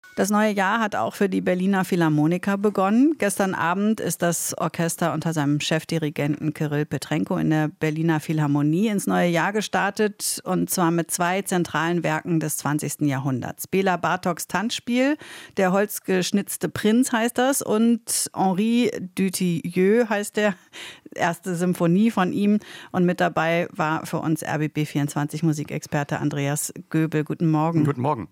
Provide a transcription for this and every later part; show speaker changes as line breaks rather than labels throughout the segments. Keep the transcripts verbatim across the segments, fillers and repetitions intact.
Das neue Jahr hat auch für die Berliner Philharmoniker begonnen. Gestern Abend ist das Orchester unter seinem Chefdirigenten Kyrill Petrenko in der Berliner Philharmonie ins neue Jahr gestartet, und zwar mit zwei zentralen Werken des zwanzigsten Jahrhunderts. Bela Bartoks Tanzspiel, Der holzgeschnitzte Prinz heißt das, und Henri Dutilleux heißt der, erste Symphonie von ihm. Und mit dabei war für uns R B B vierundzwanzig Musikexperte Andreas Göbel. Guten Morgen.
Guten Morgen.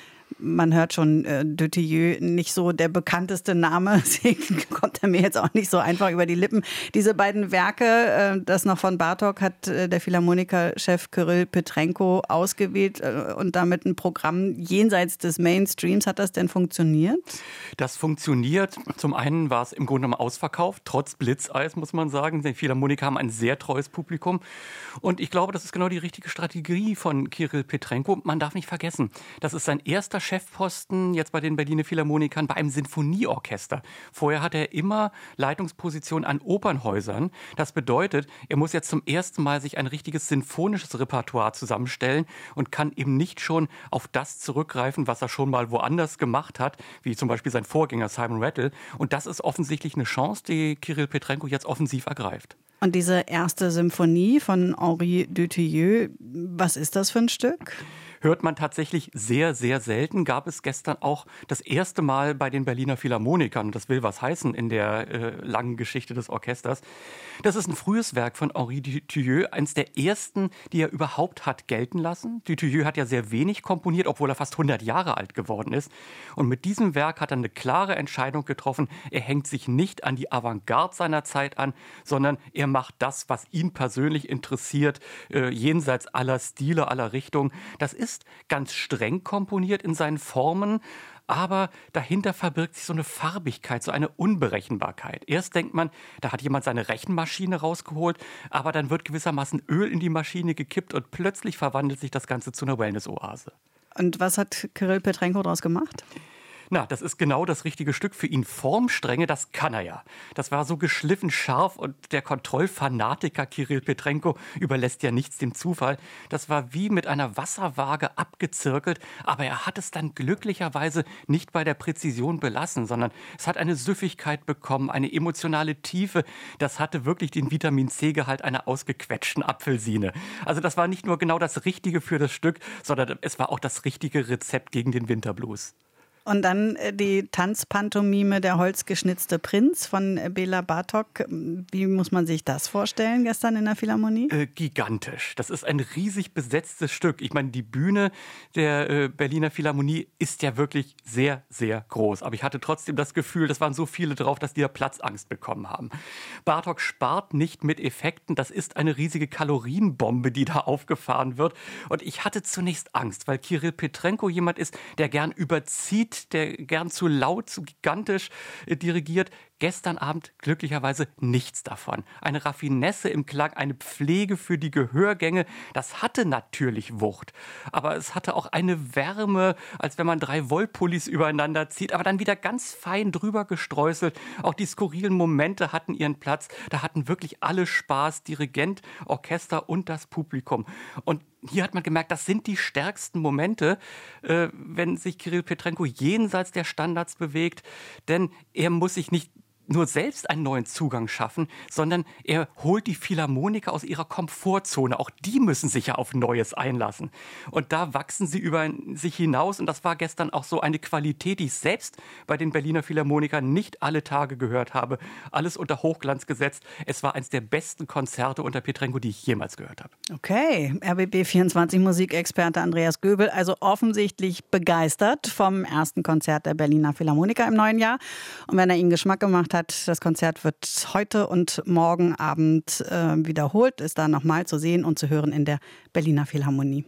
Man hört schon, äh, Dutilleux, nicht so der bekannteste Name, deswegen kommt er mir jetzt auch nicht so einfach über die Lippen. Diese beiden Werke, äh, das noch von Bartok, hat äh, der Philharmoniker-Chef Kyrill Petrenko ausgewählt äh, und damit ein Programm jenseits des Mainstreams. Hat das denn funktioniert?
Das funktioniert. Zum einen war es im Grunde genommen ausverkauft, trotz Blitzeis, muss man sagen. Die Philharmoniker haben ein sehr treues Publikum. Und ich glaube, das ist genau die richtige Strategie von Kyrill Petrenko. Man darf nicht vergessen, das ist sein erster Chefposten jetzt bei den Berliner Philharmonikern bei einem Sinfonieorchester. Vorher hatte er immer Leitungspositionen an Opernhäusern. Das bedeutet, er muss jetzt zum ersten Mal sich ein richtiges sinfonisches Repertoire zusammenstellen und kann eben nicht schon auf das zurückgreifen, was er schon mal woanders gemacht hat, wie zum Beispiel sein Vorgänger Simon Rattle. Und das ist offensichtlich eine Chance, die Kyrill Petrenko jetzt offensiv ergreift.
Und diese erste Symphonie von Henri Dutilleux, was ist das für ein Stück?
Hört man tatsächlich sehr, sehr selten. Gab es gestern auch das erste Mal bei den Berliner Philharmonikern. Das will was heißen in der äh, langen Geschichte des Orchesters. Das ist ein frühes Werk von Henri Dutilleux, eines der ersten, die er überhaupt hat gelten lassen. Dutilleux hat ja sehr wenig komponiert, obwohl er fast hundert Jahre alt geworden ist. Und mit diesem Werk hat er eine klare Entscheidung getroffen. Er hängt sich nicht an die Avantgarde seiner Zeit an, sondern er macht das, was ihn persönlich interessiert, äh, jenseits aller Stile, aller Richtungen. Das ist ganz streng komponiert in seinen Formen, aber dahinter verbirgt sich so eine Farbigkeit, so eine Unberechenbarkeit. Erst denkt man, da hat jemand seine Rechenmaschine rausgeholt, aber dann wird gewissermaßen Öl in die Maschine gekippt und plötzlich verwandelt sich das Ganze zu einer Wellness-Oase.
Und was hat Kyrill Petrenko daraus gemacht?
Na, das ist genau das richtige Stück für ihn. Formstränge, das kann er ja. Das war so geschliffen scharf, und der Kontrollfanatiker Kyrill Petrenko überlässt ja nichts dem Zufall. Das war wie mit einer Wasserwaage abgezirkelt, aber er hat es dann glücklicherweise nicht bei der Präzision belassen, sondern es hat eine Süffigkeit bekommen, eine emotionale Tiefe. Das hatte wirklich den Vitamin-C-Gehalt einer ausgequetschten Apfelsine. Also das war nicht nur genau das Richtige für das Stück, sondern es war auch das richtige Rezept gegen den Winterblues.
Und dann die Tanzpantomime Der holzgeschnitzte Prinz von Bela Bartok. Wie muss man sich das vorstellen gestern in der Philharmonie?
Äh, gigantisch. Das ist ein riesig besetztes Stück. Ich meine, die Bühne der äh, Berliner Philharmonie ist ja wirklich sehr, sehr groß. Aber ich hatte trotzdem das Gefühl, das waren so viele drauf, dass die da Platzangst bekommen haben. Bartok spart nicht mit Effekten. Das ist eine riesige Kalorienbombe, die da aufgefahren wird. Und ich hatte zunächst Angst, weil Kyrill Petrenko jemand ist, der gern überzieht, der gern zu laut, zu gigantisch äh, dirigiert. Gestern Abend glücklicherweise nichts davon. Eine Raffinesse im Klang, eine Pflege für die Gehörgänge, das hatte natürlich Wucht. Aber es hatte auch eine Wärme, als wenn man drei Wollpullis übereinander zieht, aber dann wieder ganz fein drüber gestreuselt. Auch die skurrilen Momente hatten ihren Platz. Da hatten wirklich alle Spaß, Dirigent, Orchester und das Publikum. Und hier hat man gemerkt, das sind die stärksten Momente, äh, wenn sich Kyrill Petrenko jenseits der Standards bewegt. Denn er muss sich nicht nur selbst einen neuen Zugang schaffen, sondern er holt die Philharmoniker aus ihrer Komfortzone. Auch die müssen sich ja auf Neues einlassen. Und da wachsen sie über sich hinaus. Und das war gestern auch so eine Qualität, die ich selbst bei den Berliner Philharmonikern nicht alle Tage gehört habe. Alles unter Hochglanz gesetzt. Es war eines der besten Konzerte unter Petrenko, die ich jemals gehört habe.
Okay, R B B vierundzwanzig Musikexperte Andreas Göbel, also offensichtlich begeistert vom ersten Konzert der Berliner Philharmoniker im neuen Jahr. Und wenn er Ihnen Geschmack gemacht hat, das Konzert wird heute und morgen Abend äh, wiederholt, ist da nochmal zu sehen und zu hören in der Berliner Philharmonie.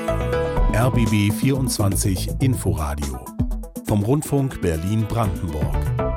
R B B vierundzwanzig Inforadio vom Rundfunk Berlin-Brandenburg.